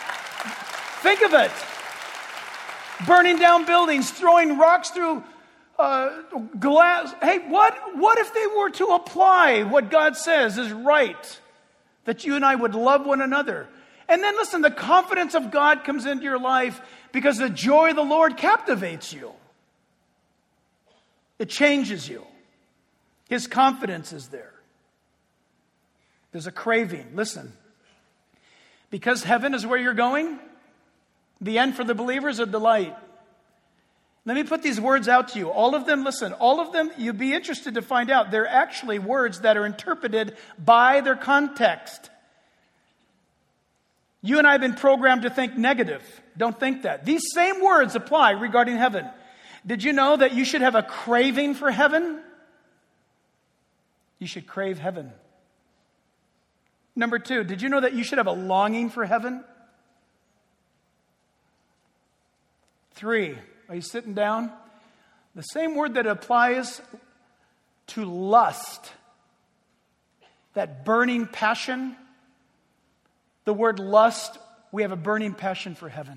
Think of it. Burning down buildings, throwing rocks through glass. Hey, what if they were to apply what God says is right? That you and I would love one another. And then listen, the confidence of God comes into your life because the joy of the Lord captivates you. It changes you. His confidence is there. There's a craving. Listen, because heaven is where you're going, the end for the believer is a delight. Let me put these words out to you. All of them, listen, all of them, you'd be interested to find out, they're actually words that are interpreted by their context. You and I have been programmed to think negative. Don't think that. These same words apply regarding heaven. Did you know that you should have a craving for heaven? You should crave heaven. Number 2, did you know that you should have a longing for heaven? 3, are you sitting down? The same word that applies to lust, that burning passion, the word lust, we have a burning passion for heaven.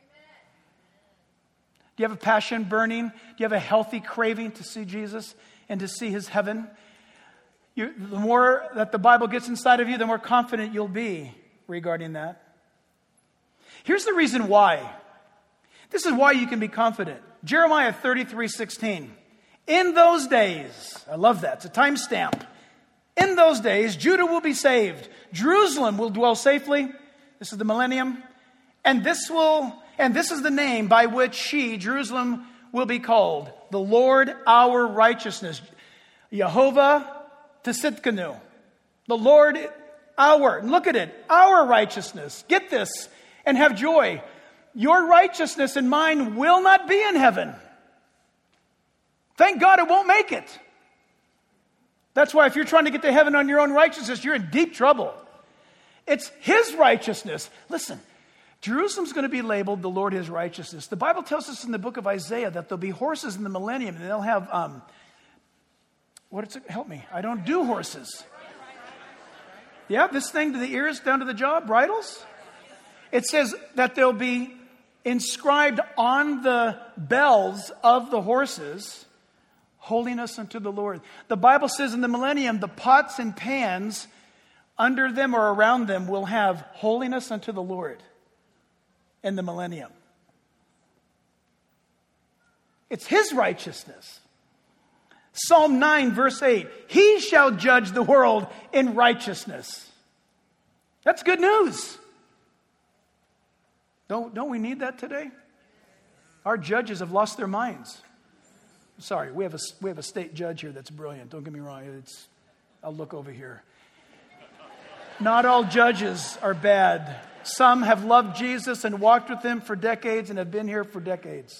Do you have a passion burning? Do you have a healthy craving to see Jesus and to see his heaven? The more that the Bible gets inside of you, the more confident you'll be regarding that. Here's the reason why. This is why you can be confident. Jeremiah 33:16. In those days, I love that, it's a timestamp. In those days, Judah will be saved. Jerusalem will dwell safely. This is the millennium. And this is the name by which she, Jerusalem, will be called. The Lord our righteousness. Yehovah Tsidkenu. The Lord our, look at it, our righteousness. Get this and have joy. Your righteousness and mine will not be in heaven. Thank God it won't make it. That's why if you're trying to get to heaven on your own righteousness, you're in deep trouble. It's his righteousness. Listen, Jerusalem's going to be labeled the Lord his righteousness. The Bible tells us in the book of Isaiah that there'll be horses in the millennium and they'll have, help me. I don't do horses. Yeah, this thing to the ears, down to the jaw, bridles. It says that they'll be inscribed on the bells of the horses, holiness unto the Lord. The Bible says in the millennium, the pots and pans under them or around them will have holiness unto the Lord in the millennium. It's his righteousness. Psalm 9, verse 8. He shall judge the world in righteousness. That's good news. Don't we need that today? Our judges have lost their minds. Sorry, we have a state judge here that's brilliant. Don't get me wrong. I'll look over here. Not all judges are bad. Some have loved Jesus and walked with him for decades and have been here for decades.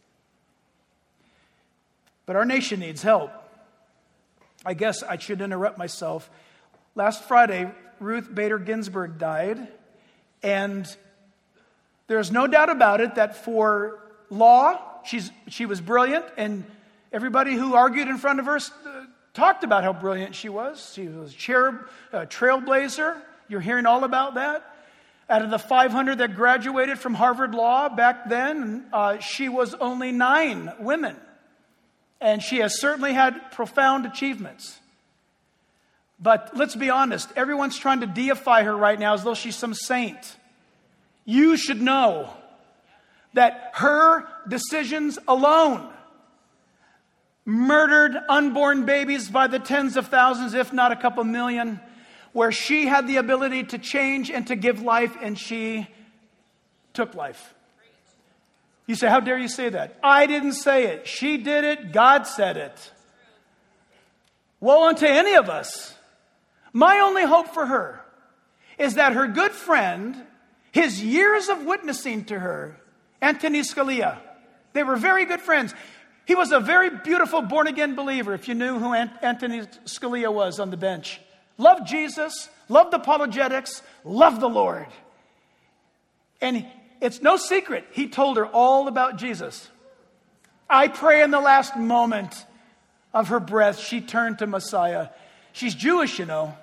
But our nation needs help. I guess I should interrupt myself. Last Friday, Ruth Bader Ginsburg died, and there's no doubt about it that for law, she was brilliant, and everybody who argued in front of her talked about how brilliant she was. She was a trailblazer. You're hearing all about that. Out of the 500 that graduated from Harvard Law back then, she was only 9 women. And she has certainly had profound achievements. But let's be honest, everyone's trying to deify her right now as though she's some saint. You should know that her decisions alone murdered unborn babies by the tens of thousands, if not a couple million, where she had the ability to change and to give life, and she took life. You say, how dare you say that? I didn't say it. She did it. God said it. Woe unto any of us. My only hope for her is that her good friend, his years of witnessing to her, Anthony Scalia, they were very good friends. He was a very beautiful born-again believer, if you knew who Anthony Scalia was on the bench. Loved Jesus, loved apologetics, loved the Lord. And it's no secret, he told her all about Jesus. I pray in the last moment of her breath, she turned to Messiah. She's Jewish, you know.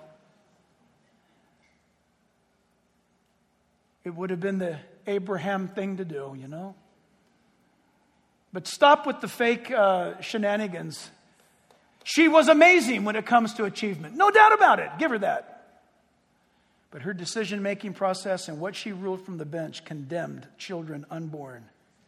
It would have been the Abraham thing to do, you know. But stop with the fake shenanigans. She was amazing when it comes to achievement. No doubt about it. Give her that. But her decision-making process and what she ruled from the bench condemned children unborn.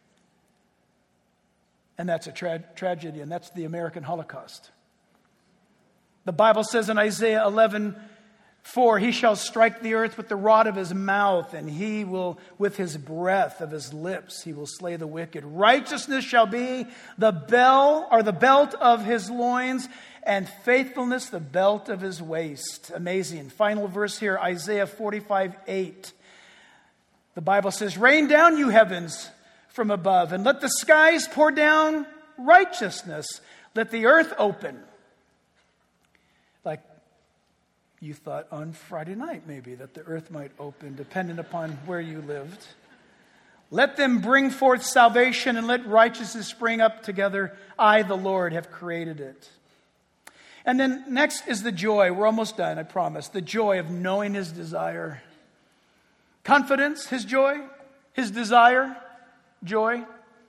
And that's a tragedy, and that's the American Holocaust. The Bible says in Isaiah 11:4, he shall strike the earth with the rod of his mouth, and he will, with his breath of his lips, he will slay the wicked. Righteousness shall be the belt of his loins, and faithfulness the belt of his waist. Amazing. Final verse here, Isaiah 45:8. The Bible says, rain down, you heavens, from above, and let the skies pour down righteousness. Let the earth open. Like you thought on Friday night, maybe, that the earth might open, depending upon where you lived. Let them bring forth salvation, and let righteousness spring up together. I, the Lord, have created it. And then next is the joy. We're almost done, I promise. The joy of knowing his desire. Confidence, his joy. His desire, joy.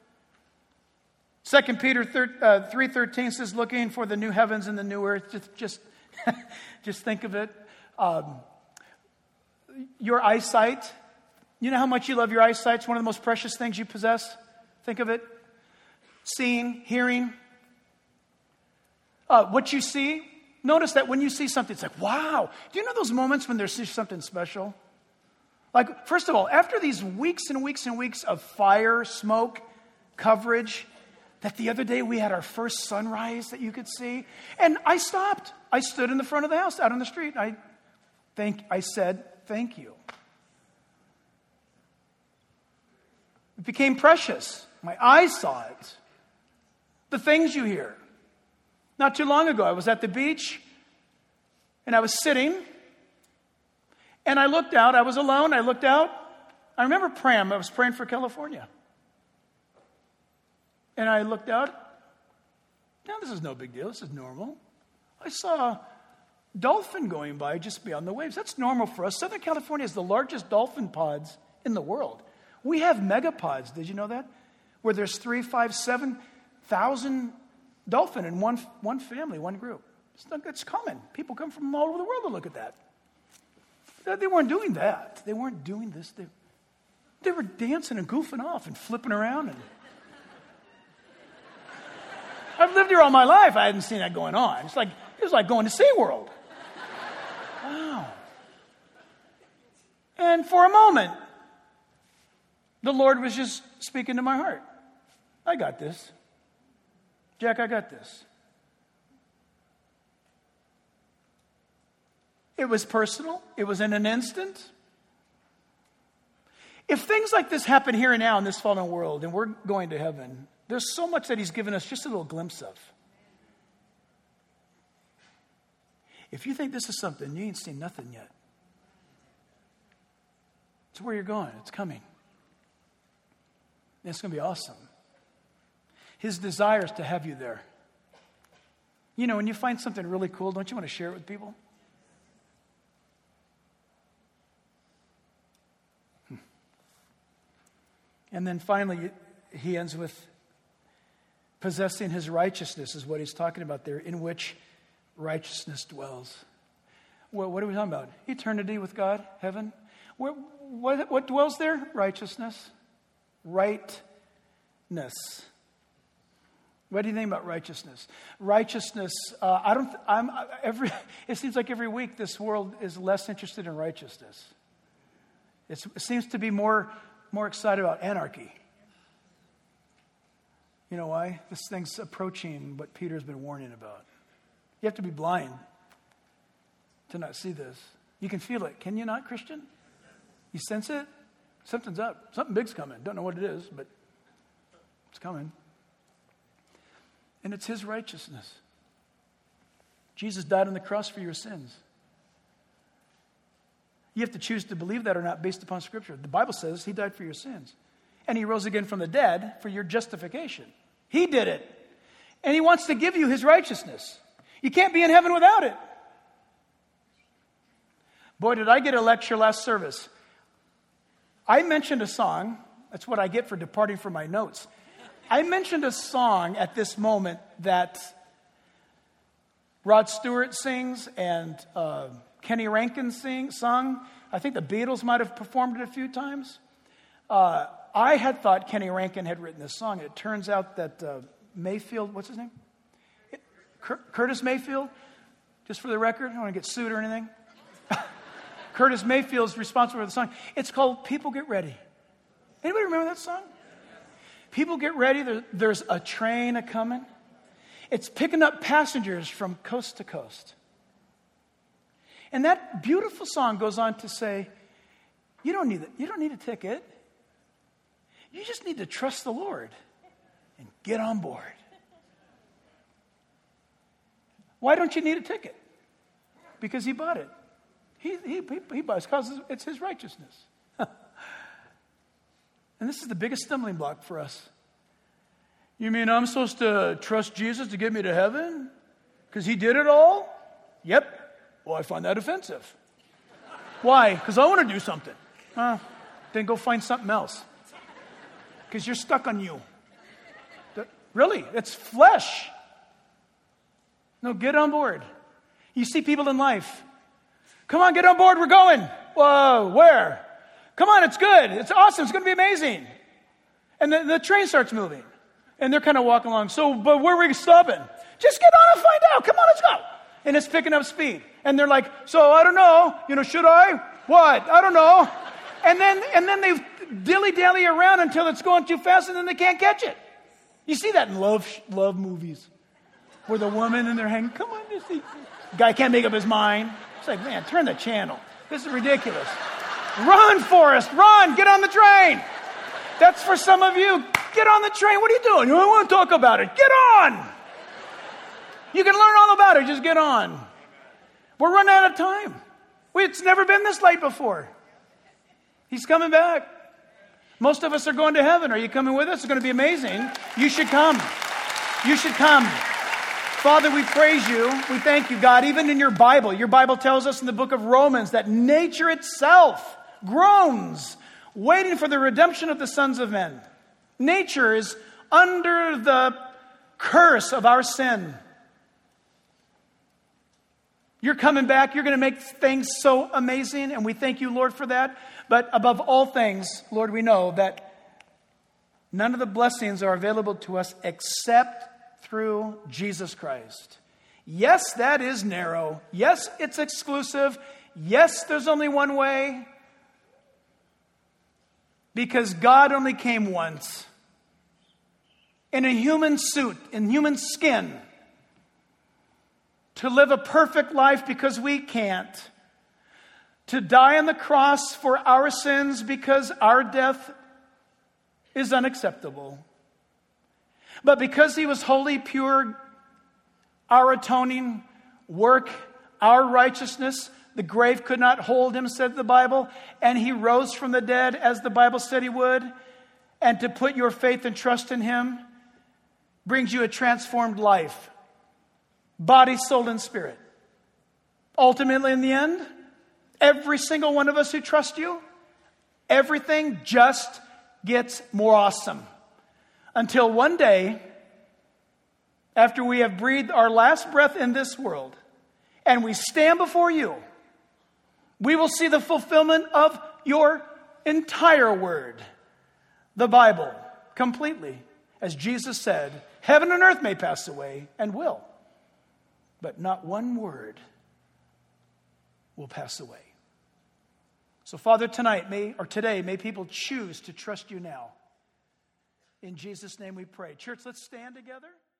2 Peter 3:13 says, looking for the new heavens and the new earth. Just think of it. Your eyesight. You know how much you love your eyesight? It's one of the most precious things you possess. Think of it. Seeing, hearing. What you see. Notice that when you see something, it's like, wow. Do you know those moments when there's something special? Like, first of all, after these weeks and weeks and weeks of fire, smoke, coverage, that the other day we had our first sunrise that you could see. And I stopped. I stood in the front of the house, out on the street. I said, thank you. It became precious. My eyes saw it. The things you hear. Not too long ago, I was at the beach, and I was sitting, and I looked out. I was alone. I looked out. I remember praying. I was praying for California. And I looked out. Now, this is no big deal. This is normal. I saw a dolphin going by just beyond the waves. That's normal for us. Southern California has the largest dolphin pods in the world. We have megapods. Did you know that? Where there's 3, 5, 7,000 dolphin in one family, one group. It's common. People come from all over the world to look at that. They weren't doing that. They weren't doing this. They were dancing and goofing off and flipping around. And I've lived here all my life. I hadn't seen that going on. It was like going to SeaWorld. Wow. And for a moment, the Lord was just speaking to my heart. I got this. Jack, I got this. It was personal. It was in an instant. If things like this happen here and now in this fallen world and we're going to heaven, there's so much that he's given us just a little glimpse of. If you think this is something, you ain't seen nothing yet. It's where you're going. It's coming. It's going to be awesome. His desire is to have you there. You know, when you find something really cool, don't you want to share it with people? And then finally, he ends with possessing his righteousness is what he's talking about there, in which righteousness dwells. Well, what are we talking about? Eternity with God, heaven. What dwells there? Righteousness. Rightness. What do you think about righteousness? Righteousness. It seems like every week this world is less interested in righteousness. It seems to be more excited about anarchy. You know why? This thing's approaching what Peter's been warning about. You have to be blind to not see this. You can feel it. Can you not, Christian? You sense it? Something's up. Something big's coming. Don't know what it is, but it's coming. And it's his righteousness. Jesus died on the cross for your sins. You have to choose to believe that or not based upon Scripture. The Bible says he died for your sins. And he rose again from the dead for your justification. He did it. And he wants to give you his righteousness. You can't be in heaven without it. Boy, did I get a lecture last service. I mentioned a song. That's what I get for departing from my notes. I mentioned a song at this moment that Rod Stewart sings and Kenny Rankin sung. I think the Beatles might have performed it a few times. I had thought Kenny Rankin had written this song. It turns out that Mayfield, what's his name? Curtis Mayfield, just for the record, I don't want to get sued or anything. Curtis Mayfield's responsible for the song. It's called People Get Ready. Anybody remember that song? People get ready. There's a train a-coming. It's picking up passengers from coast to coast. And that beautiful song goes on to say, you don't need a ticket. You just need to trust the Lord and get on board. Why don't you need a ticket? Because he bought it. He bought it because it's his righteousness. And this is the biggest stumbling block for us. You mean I'm supposed to trust Jesus to get me to heaven? Because he did it all? Yep. Well, I find that offensive. Why? Because I want to do something. Then go find something else. Because you're stuck on you. Really, it's flesh. No, get on board. You see people in life. Come on, get on board, we're going. Whoa, where? Come on, it's good. It's awesome. It's going to be amazing. And the train starts moving. And they're kind of walking along. But where are we stopping? Just get on and find out. Come on, let's go. And it's picking up speed. And they're like, so I don't know. Should I? What? I don't know. And then they dilly-dally around until it's going too fast and then they can't catch it. You see that in love movies. Where the woman and they're hanging, come on, just see. Guy can't make up his mind. It's like, man, turn the channel. This is ridiculous. Run, Forrest, run, get on the train. That's for some of you. Get on the train. What are you doing? I want to talk about it. Get on. You can learn all about it. Just get on. We're running out of time. It's never been this late before. He's coming back. Most of us are going to heaven. Are you coming with us? It's going to be amazing. You should come. You should come. Father, we praise you. We thank you, God. Even in your Bible tells us in the book of Romans that nature itself groans, waiting for the redemption of the sons of men. Nature is under the curse of our sin. You're coming back. You're going to make things so amazing, and we thank you, Lord, for that. But above all things, Lord, we know that none of the blessings are available to us except through Jesus Christ. Yes, that is narrow. Yes, it's exclusive. Yes, there's only one way. Because God only came once. In a human suit, in human skin. To live a perfect life because we can't. To die on the cross for our sins because our death is unacceptable. But because he was holy, pure, our atoning work, our righteousness, the grave could not hold him, said the Bible, and he rose from the dead as the Bible said he would. And to put your faith and trust in him brings you a transformed life. Body, soul, and spirit. Ultimately, in the end, every single one of us who trust you, everything just gets more awesome. Until one day, after we have breathed our last breath in this world, and we stand before you, we will see the fulfillment of your entire word, the Bible, completely. As Jesus said, heaven and earth may pass away, and will, but not one word will pass away. So, Father, today, may people choose to trust you now. In Jesus' name we pray. Church, let's stand together.